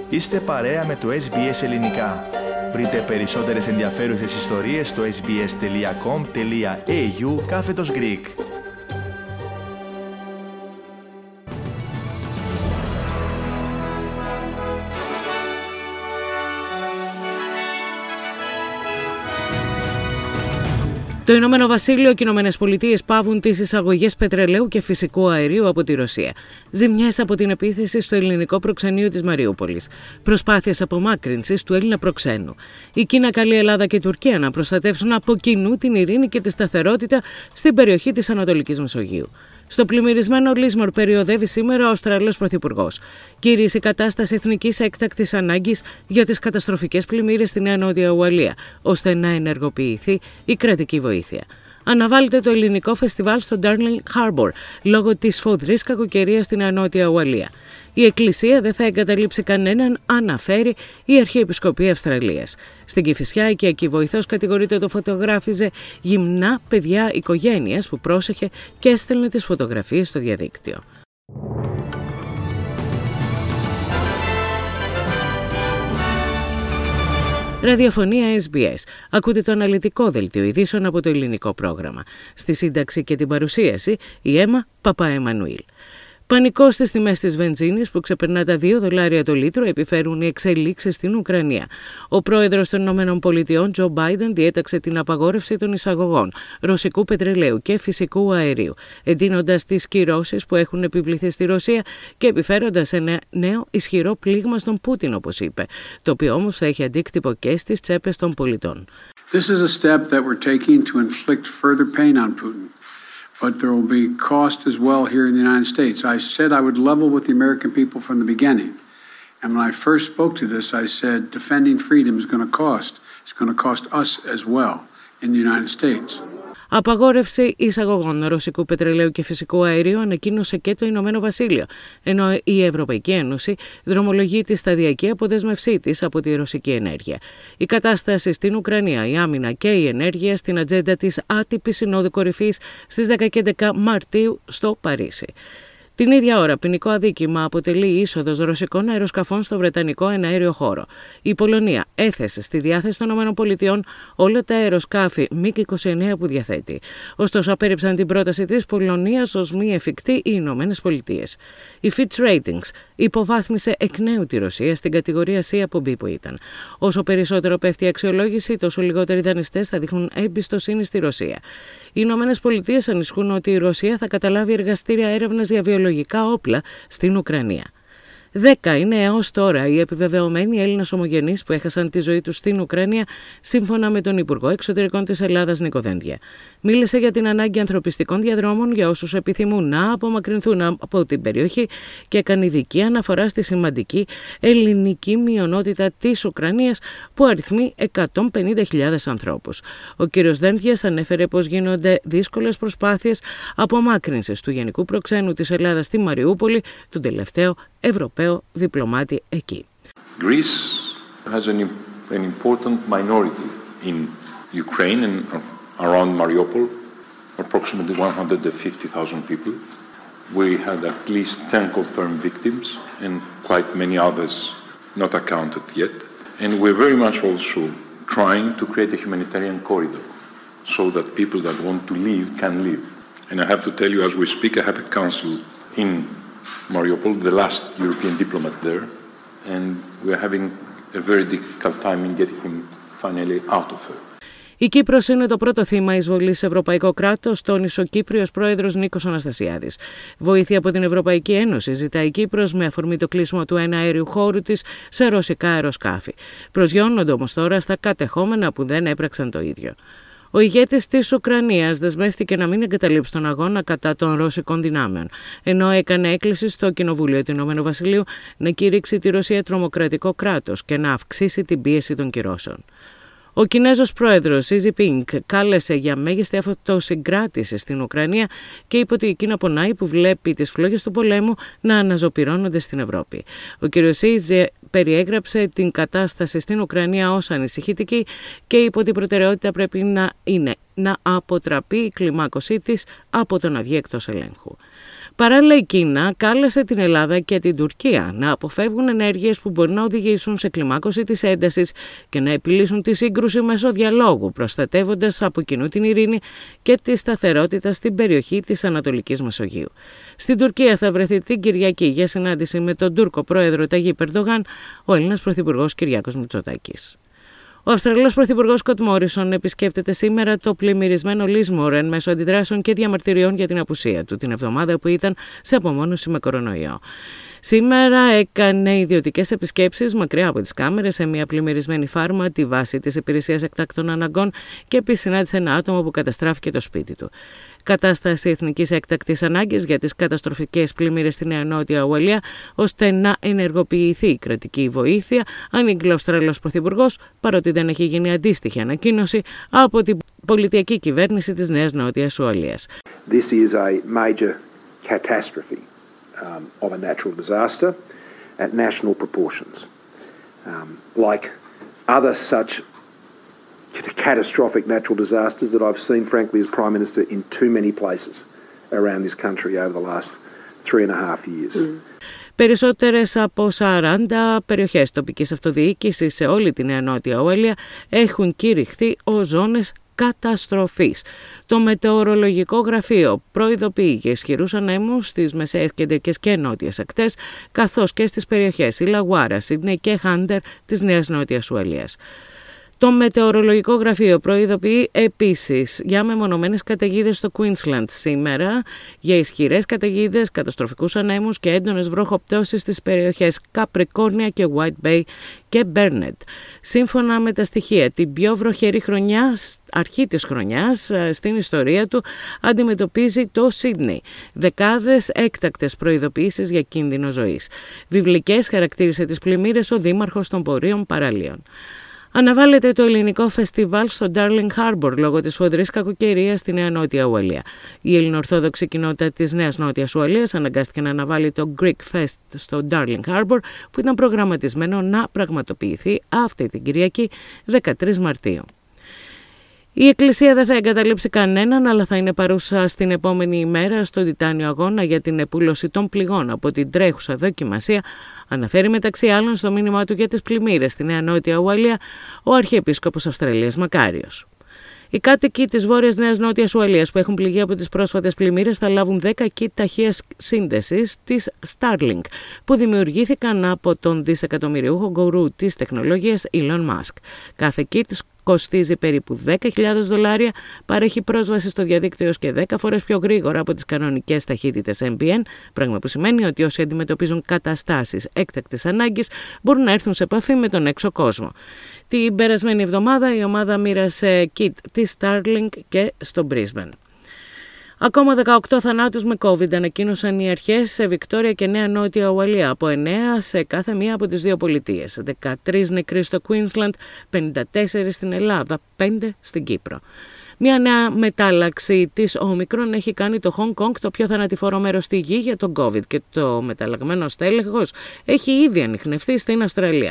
Είστε παρέα με το SBS Ελληνικά. Βρείτε περισσότερες ενδιαφέρουσες ιστορίες στο sbs.com.au/Greek. Το Ηνωμένο Βασίλειο και οι Ηνωμένες Πολιτείες παύουν τις εισαγωγές πετρελαίου και φυσικού αερίου από τη Ρωσία. Ζημιές από την επίθεση στο ελληνικό προξενείο της Μαριούπολης. Προσπάθειες απομάκρυνσης του Έλληνα προξένου. Η Κίνα καλεί Ελλάδα και Τουρκία να προστατεύσουν από κοινού την ειρήνη και τη σταθερότητα στην περιοχή της Ανατολικής Μεσογείου. Στο πλημμυρισμένο Λίσμορ περιοδεύει σήμερα ο Αυστραλός Πρωθυπουργός. Κήρυσε η κατάσταση εθνικής έκτακτης ανάγκης για τις καταστροφικές πλημμύρες στη Νέα Νότια Ουαλία, ώστε να ενεργοποιηθεί η κρατική βοήθεια. Αναβάλλεται το ελληνικό φεστιβάλ στο Darling Harbour λόγω της σφοδρής κακοκαιρίας στη Νέα Νότια Ουαλία. Η Εκκλησία δεν θα εγκαταλείψει κανέναν, αναφέρει η Αρχιεπισκοπή Αυστραλίας. Στην Κηφισιά, η οικιακή βοηθός κατηγορείται ότι φωτογράφιζε γυμνά παιδιά οικογένειας που πρόσεχε και έστελνε τις φωτογραφίες στο διαδίκτυο. Ραδιοφωνία SBS. Ακούτε το αναλυτικό δελτίο ειδήσεων από το ελληνικό πρόγραμμα. Στη σύνταξη και την παρουσίαση η Έμα Παπαεμμανουήλ. Πανικό στις τιμές της βενζίνης που ξεπερνά τα $2 το λίτρο επιφέρουν οι εξελίξεις στην Ουκρανία. Ο πρόεδρος των ΗΠΑ, Τζο Μπάιντεν, διέταξε την απαγόρευση των εισαγωγών ρωσικού πετρελαίου και φυσικού αερίου, εντείνοντας τις κυρώσεις που έχουν επιβληθεί στη Ρωσία και επιφέροντας ένα νέο ισχυρό πλήγμα στον Πούτιν, όπως είπε, το οποίο όμως θα έχει αντίκτυπο και στις τσέπες των πολιτών. This is a step that we're taking to inflict further pain on Putin. But there will be cost as well here in the United States. I said I would level with the American people from the beginning. And when I first spoke to this, I said defending freedom is going to cost. It's going to cost us as well in the United States. Απαγόρευση εισαγωγών ρωσικού πετρελαίου και φυσικού αερίου ανακοίνωσε και το Ηνωμένο Βασίλειο, ενώ η Ευρωπαϊκή Ένωση δρομολογεί τη σταδιακή αποδέσμευσή της από τη ρωσική ενέργεια. Η κατάσταση στην Ουκρανία, η άμυνα και η ενέργεια στην ατζέντα της άτυπης Συνόδου Κορυφής στις 10 και 11 Μαρτίου στο Παρίσι. Την ίδια ώρα, ποινικό αδίκημα αποτελεί η είσοδος ρωσικών αεροσκαφών στο βρετανικό εναέριο χώρο. Η Πολωνία έθεσε στη διάθεση των ΗΠΑ όλα τα αεροσκάφη MiG-29 που διαθέτει. Ωστόσο, απέρριψαν την πρόταση της Πολωνίας ως μη εφικτή οι Ηνωμένες Πολιτείες. Η Fitch Ratings υποβάθμισε εκ νέου τη Ρωσία στην κατηγορία C από B που ήταν. Όσο περισσότερο πέφτει η αξιολόγηση, τόσο λιγότεροι δανειστές θα δείχνουν εμπιστοσύνη στη Ρωσία. Οι Ηνωμένες Πολιτείες ανησυχούν ότι η Ρωσία θα καταλάβει εργαστήρια έρευνας για βιολογικά όπλα στην Ουκρανία. 10 είναι έως τώρα οι επιβεβαιωμένοι Έλληνες ομογενείς που έχασαν τη ζωή τους στην Ουκρανία, σύμφωνα με τον Υπουργό Εξωτερικών της Ελλάδας, Νίκο Δένδια. Μίλησε για την ανάγκη ανθρωπιστικών διαδρόμων για όσους επιθυμούν να απομακρυνθούν από την περιοχή και έκανε ειδική αναφορά στη σημαντική ελληνική μειονότητα της Ουκρανίας που αριθμεί 150.000 ανθρώπους. Ο κ. Δένδιας ανέφερε πως γίνονται δύσκολες προσπάθειες απομάκρυνσης του γενικού προξένου της Ελλάδας στη Μαριούπολη, τον τελευταίο Ευρωπαίο διπλωμάτη εκεί. Greece has an important minority in Ukraine and around Mariupol, approximately 150,000 people. We had at least 10 confirmed victims and quite many others not accounted yet. And we're very much also trying to create a humanitarian corridor so that people that want to leave can leave. And I have to tell you, as we speak, I have a council in Mariupol, the last European diplomat there, and we are having a very difficult time in getting him finally out of there. Η Κύπρος είναι το πρώτο θύμα εισβολής σε ευρωπαϊκό κράτος, τόνισε ο Κύπριος πρόεδρος Νίκος Αναστασιάδης. Βοήθεια από την Ευρωπαϊκή Ένωση ζητάει η Κύπρος με αφορμή το κλείσιμο του εναέριου χώρου της σε ρωσικά αεροσκάφη. Προσγειώνονται όμως τώρα στα κατεχόμενα που δεν έπραξαν το ίδιο. Ο ηγέτης της Ουκρανίας δεσμεύτηκε να μην εγκαταλείψει τον αγώνα κατά των ρωσικών δυνάμεων, ενώ έκανε έκκληση στο Κοινοβούλιο του Ηνωμένου Βασιλείου να κηρύξει τη Ρωσία τρομοκρατικό κράτος και να αυξήσει την πίεση των κυρώσεων. Ο Κινέζος πρόεδρος Xi Jinping κάλεσε για μέγιστη αυτοσυγκράτηση στην Ουκρανία και είπε ότι η Κίνα πονάει που βλέπει τις φλόγες του πολέμου να αναζωπυρώνονται στην Ευρώπη. Ο κ. Xi περιέγραψε την κατάσταση στην Ουκρανία ως ανησυχητική και είπε ότι η προτεραιότητα πρέπει να είναι να αποτραπεί η κλιμάκωσή της από το να βγει εκτός ελέγχου. Παράλληλα, η Κίνα κάλεσε την Ελλάδα και την Τουρκία να αποφεύγουν ενέργειες που μπορεί να οδηγήσουν σε κλιμάκωση της έντασης και να επιλύσουν τη σύγκρουση μέσω διαλόγου, προστατεύοντας από κοινού την ειρήνη και τη σταθερότητα στην περιοχή της Ανατολικής Μεσογείου. Στην Τουρκία θα βρεθεί την Κυριακή για συνάντηση με τον Τούρκο πρόεδρο Ταγίπ Ερντογάν ο Έλληνας πρωθυπουργός Κυριάκος Μητσοτάκης. Ο Αυστραλός πρωθυπουργός Σκοτ Μόρισον επισκέπτεται σήμερα το πλημμυρισμένο Λίσμορ εν μέσω αντιδράσεων και διαμαρτυριών για την απουσία του την εβδομάδα που ήταν σε απομόνωση με κορονοϊό. Σήμερα έκανε ιδιωτικές επισκέψεις μακριά από τις κάμερες σε μια πλημμυρισμένη φάρμα, τη βάση της υπηρεσίας εκτάκτων αναγκών και επίσης συνάντησε ένα άτομο που καταστράφηκε το σπίτι του. Κατάσταση εθνικής έκτακτης ανάγκης για τις καταστροφικές πλημμύρες στη Νέα Νότια Ουαλία, ώστε να ενεργοποιηθεί η κρατική βοήθεια, ανήγγειλε ο Αυστραλός πρωθυπουργός, παρότι δεν έχει γίνει αντίστοιχη ανακοίνωση από την πολιτιακή κυβέρνηση της Νέας Νότιας Ουαλίας. This is a major catastrophe of a natural disaster at national proportions. Like other such catastrophic natural disasters that I've seen, frankly, as Prime Minister in too many places around this country over the last 3.5 years. Περισσότερες από 40 περιοχές τοπικής αυτοδιοίκησης σε όλη τη Νέα Νότια Ουαλία έχουν κηρυχθεί ως ζώνες καταστροφής. Το Μετεωρολογικό Γραφείο προειδοποιεί για ισχυρούς ανέμους στις μεσαίες, κεντρικές και νότιες ακτές, καθώς και στις περιοχές Ιλαγουάρα, Σίδνεϊ και Χάντερ της Νέας Νότιας Ουαλίας. Το Μετεωρολογικό Γραφείο προειδοποιεί επίσης για μεμονωμένες καταιγίδες στο Queensland σήμερα, για ισχυρές καταιγίδες, καταστροφικούς ανέμους και έντονες βροχοπτώσεις στις περιοχές Καπρικόρνια και White Bay και Burnett. Σύμφωνα με τα στοιχεία, την πιο βροχερή χρονιά, αρχή της χρονιάς στην ιστορία του, αντιμετωπίζει το Σίδνεϊ. Δεκάδες έκτακτες προειδοποιήσεις για κίνδυνο ζωής. Βιβλικές χαρακτήρισε τις πλημμύρες ο Δήμαρχος των Πορίων Παραλίων. Αναβάλλεται το ελληνικό φεστιβάλ στο Darling Harbour λόγω της φοδρής κακοκαιρίας στη Νέα Νότια Ουαλία. Η ελληνοορθόδοξη κοινότητα της Νέας Νότιας Ουαλίας αναγκάστηκε να αναβάλει το Greek Fest στο Darling Harbour που ήταν προγραμματισμένο να πραγματοποιηθεί αυτή την Κυριακή 13 Μαρτίου. Η Εκκλησία δεν θα εγκαταλείψει κανέναν, αλλά θα είναι παρούσα στην επόμενη ημέρα στον τιτάνιο αγώνα για την επούλωση των πληγών από την τρέχουσα δοκιμασία, αναφέρει μεταξύ άλλων στο μήνυμά του για τις πλημμύρες στη Νέα Νότια Ουαλία ο Αρχιεπίσκοπος Αυστραλίας Μακάριος. Οι κάτοικοι της Βόρειας Νέας Νότιας Ουαλίας που έχουν πληγεί από τις πρόσφατες πλημμύρες θα λάβουν 10 kit ταχείας σύνδεσης της Starlink που δημιουργήθηκαν από τον δισεκατομμυριούχο γκουρού της τεχνολογίας Elon Musk. Κάθε kit κοστίζει περίπου $10,000, παρέχει πρόσβαση στο διαδίκτυο έως και 10 φορές πιο γρήγορα από τις κανονικές ταχύτητες NBN, πράγμα που σημαίνει ότι όσοι αντιμετωπίζουν καταστάσεις έκτακτης ανάγκης μπορούν να έρθουν σε επαφή με τον έξω κόσμο. Την περασμένη εβδομάδα η ομάδα μοίρασε kit της Starlink και στο Brisbane. Ακόμα 18 θανάτους με COVID ανακοίνωσαν οι αρχές σε Βικτόρια και Νέα Νότια Ουαλία, από 9 σε κάθε μία από τις δύο πολιτείες. 13 νεκροί στο Queensland, 54 στην Ελλάδα, 5 στην Κύπρο. Μια νέα μετάλλαξη της Omicron έχει κάνει το Hong Kong το πιο θανατηφόρο μέρος στη γη για τον COVID και το μεταλλαγμένο στέλεχος έχει ήδη ανιχνευτεί στην Αυστραλία.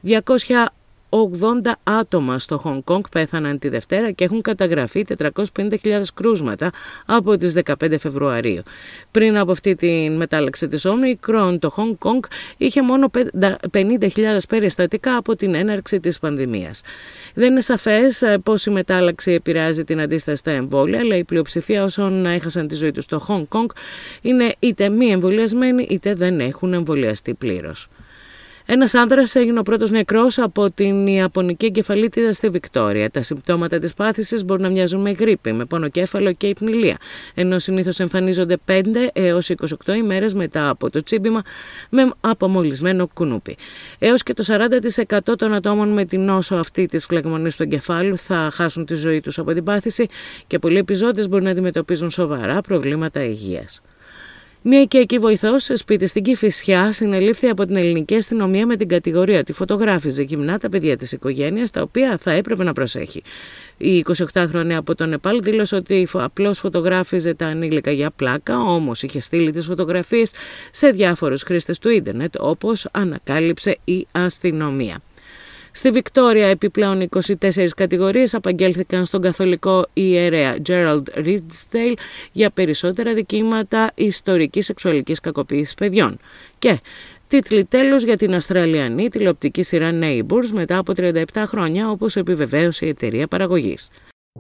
280 άτομα στο Χονγκ Κονγκ πέθαναν τη Δευτέρα και έχουν καταγραφεί 450.000 κρούσματα από τις 15 Φεβρουαρίου. Πριν από αυτή τη μετάλλαξη της Όμικρον, το Χονγκ Κονγκ είχε μόνο 50.000 περιστατικά από την έναρξη της πανδημίας. Δεν είναι σαφές πώς η μετάλλαξη επηρεάζει την αντίσταση στα εμβόλια, αλλά η πλειοψηφία όσων έχασαν τη ζωή τους στο Χονγκ Κονγκ είναι είτε μη εμβολιασμένοι είτε δεν έχουν εμβολιαστεί πλήρως. Ένας άνδρας έγινε ο πρώτος νεκρός από την ιαπωνική εγκεφαλίτιδα στη Βικτόρια. Τα συμπτώματα της πάθησης μπορούν να μοιάζουν με γρίπη, με πονοκέφαλο και υπνηλία, ενώ συνήθως εμφανίζονται 5 έως 28 ημέρες μετά από το τσίμπημα με απομολυσμένο κουνούπι. Έως και το 40% των ατόμων με την νόσο αυτή της φλεγμονής του εγκεφάλου θα χάσουν τη ζωή τους από την πάθηση και πολλοί επιζώντες μπορεί να αντιμετωπίζουν σοβαρά προβλήματα υγείας. Μια οικιακή βοηθός σε σπίτι στην Κηφισιά συνελήφθη από την ελληνική αστυνομία με την κατηγορία ότι φωτογράφιζε γυμνά τα παιδιά της οικογένειας, τα οποία θα έπρεπε να προσέχει. Η 28χρονη από το Νεπάλ δήλωσε ότι απλώς φωτογράφιζε τα ανήλικα για πλάκα, όμως είχε στείλει τις φωτογραφίες σε διάφορους χρήστες του ίντερνετ, όπως ανακάλυψε η αστυνομία. Στη Βικτόρια επιπλέον 24 κατηγορίες απαγγέλθηκαν στον καθολικό ιερέα Gerald Ridsdale για περισσότερα δικήματα ιστορικής σεξουαλικής κακοποίησης παιδιών. Και τίτλοι τέλος για την Αυστραλιανή τηλεοπτική σειρά Neighbours μετά από 37 χρόνια, όπως επιβεβαίωσε η εταιρεία παραγωγής.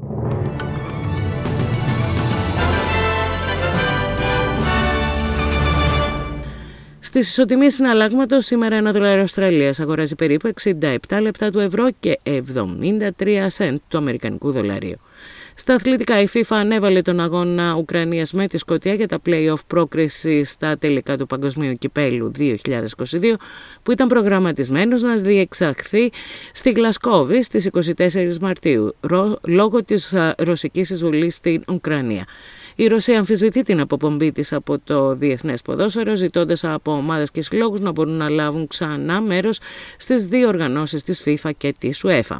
Στις ισοτιμίες συναλλάγματος σήμερα ένα δολάριο Αυστραλίας αγοράζει περίπου 67 λεπτά του ευρώ και 73 σεντ του αμερικανικού δολαρίου. Στα αθλητικά, η FIFA ανέβαλε τον αγώνα Ουκρανίας με τη Σκωτία για τα play-off πρόκριση στα τελικά του Παγκοσμίου Κυπέλλου 2022, που ήταν προγραμματισμένος να διεξαχθεί στη Γλασκόβη στις 24 Μαρτίου, λόγω της ρωσικής εισβολής στην Ουκρανία. Η Ρωσία αμφισβητεί την αποπομπή της από το διεθνές ποδόσφαιρο, ζητώντας από ομάδες και συλλόγους να μπορούν να λάβουν ξανά μέρος στις δύο οργανώσεις της FIFA και της UEFA.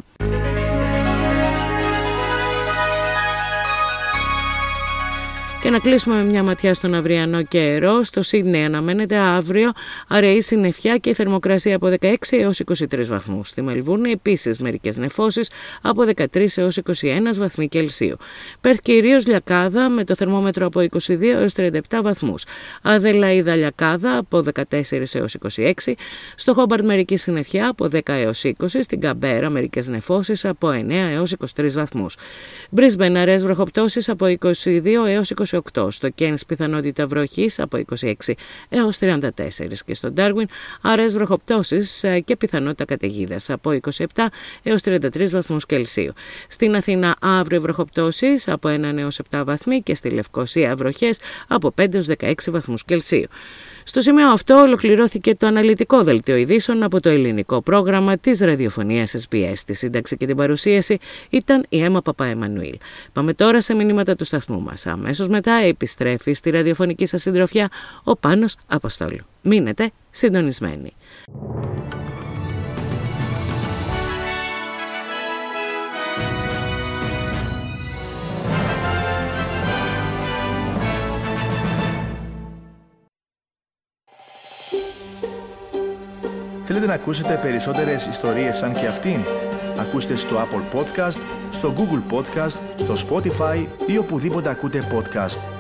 Και να κλείσουμε με μια ματιά στον αυριανό καιρό. Στο Σίδνεϊ αναμένεται αύριο αραιή συννεφιά και θερμοκρασία από 16 έως 23 βαθμούς. Στη Μελβούρνη επίσης μερικές νεφώσεις από 13 έως 21 βαθμοί Κελσίου. Πέρθ κυρίως λιακάδα με το θερμόμετρο από 22 έως 37 βαθμούς. Αδελαΐδα λιακάδα από 14 έως 26. Στο Χόμπαρτ μερική συννεφιά από 10 έως 20. Στην Καμπέρα μερικές νεφώσεις από 9 έως 23 βαθμούς. Μπρίσμπεν αραιές βροχοπτώσεις από 22 έως 28. Στο Κένς πιθανότητα βροχής από 26 έως 34 και στο Ντάρουιν αραιές βροχοπτώσεις και πιθανότητα καταιγίδας από 27 έως 33 βαθμούς Κελσίου. Στην Αθήνα αύριο βροχοπτώσεις από 1 έως 7 βαθμοί και στη Λευκοσία βροχές από 5 έως 16 βαθμούς Κελσίου. Στο σημείο αυτό ολοκληρώθηκε το αναλυτικό δελτίο ειδήσεων από το ελληνικό πρόγραμμα της ραδιοφωνίας SBS. Τη σύνταξη και την παρουσίαση ήταν η Έμα Παπαεμμανουήλ. Πάμε τώρα σε μηνύματα του σταθμού μας. Αμέσως μετά επιστρέφει στη ραδιοφωνική σας συντροφιά ο Πάνος Αποστόλου. Μείνετε συντονισμένοι. Θέλετε να ακούσετε περισσότερες ιστορίες σαν και αυτήν? Ακούστε στο Apple Podcast, στο Google Podcast, στο Spotify ή οπουδήποτε ακούτε podcast.